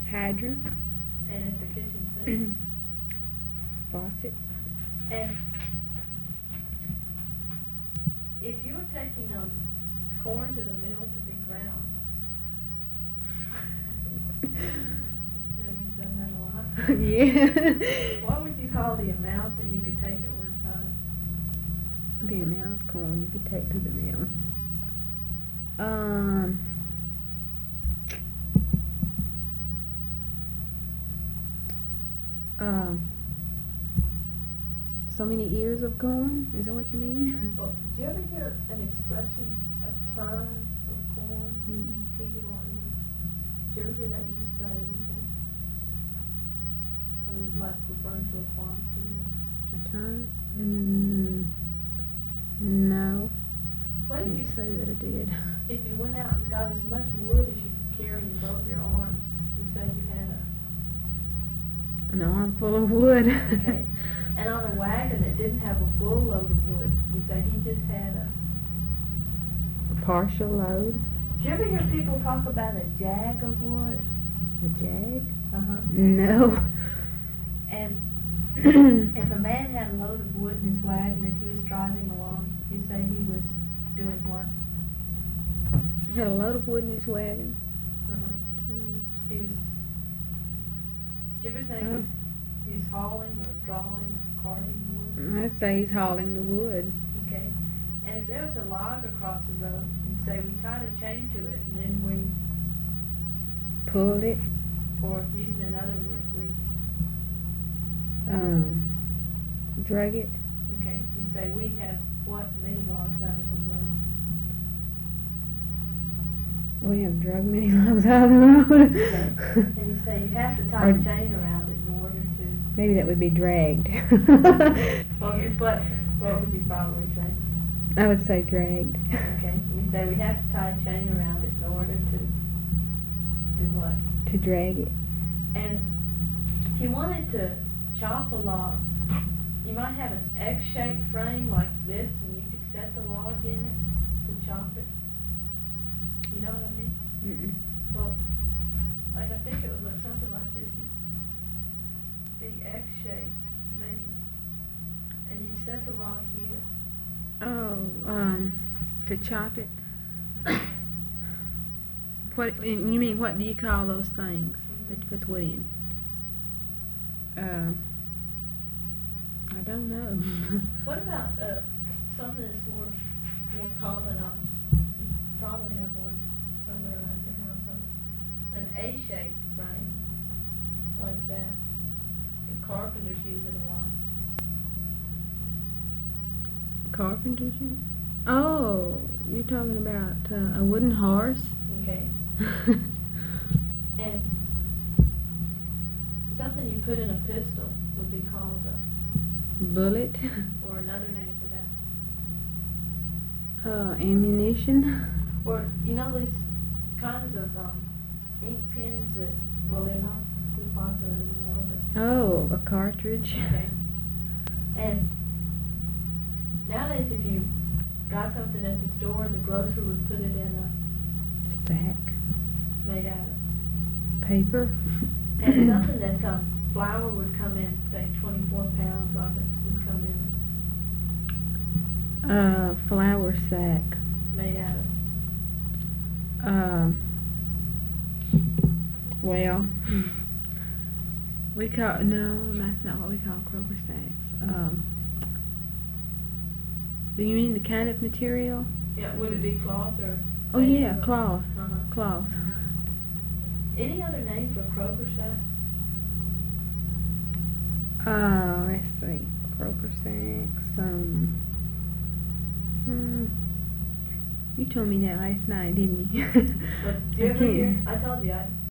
Hydrant. And at the kitchen sink. Faucet. And if you were taking corn to the mill to be ground, you know you've done that a lot. Yeah. What would you call the amount that you could take at one time? The amount of corn you could take to the mill. So many ears of corn? Is that what you mean? Well, did you ever hear an expression, a turn of corn? T-U-R-N? Did you ever hear that used about anything? I mean, like referring to a quantity? A turn? No. What if Can't you say that I did. If you went out and got as much wood as you could carry in both your arms, you say you had An armful of wood. okay. And on a wagon that didn't have a full load of wood, you say he just had a partial load. Did you ever hear people talk about a jag of wood? A jag? Uh-huh. No. And if a man had a load of wood in his wagon as he was driving along, you say he was doing what? He had a load of wood in his wagon. Uh-huh. He was. Did you ever say he was hauling or drawing or carting wood? I'd say he's hauling the wood. Okay. And if there was a log across the road, you'd say we tied a chain to it and then we pulled it. Or using another word, we drag it. Okay. You say we have what many logs out of the road? We have dragged many logs out of the road. Okay. And you say you have to tie a chain around it in order to. Maybe that would be dragged. Well, what would you probably say? I would say dragged. Okay. And you say we have to tie a chain around it in order to do what? To drag it. And if you wanted to chop a log, you might have an X-shaped frame like this, and you could set the log in it to chop it. You know what I mean? Well, like I think it would look something like this. It'd be X-shaped, maybe, and you'd set the log here. Oh, to chop it. What you mean? What do you call those things that you put the wood in? I don't know. What about something that's more common? You probably have one somewhere around your house. An A-shaped frame like that. And carpenters use it a lot. Carpenters use it? Oh, you're talking about a wooden horse? Okay. And something you put in a pistol would be called a bullet. Or another name for that. Ammunition. Or you know these kinds of ink pens that they're not too popular anymore. But oh, a cartridge. Okay. And nowadays, if you got something at the store, the grocer would put it in a sack made out of paper. And something that flour would come in, say 24 pounds of it would come in. Flour sack. Made out of. Well, we call that's not what we call Kroger sacks. Do you mean the kind of material? Yeah, would it be cloth or? Oh yeah, cloth. Uh-huh. Cloth. Any other name for Kroger sacks? Let's see. Kroger sacks. You told me that last night, didn't you? But do you ever hear? I told you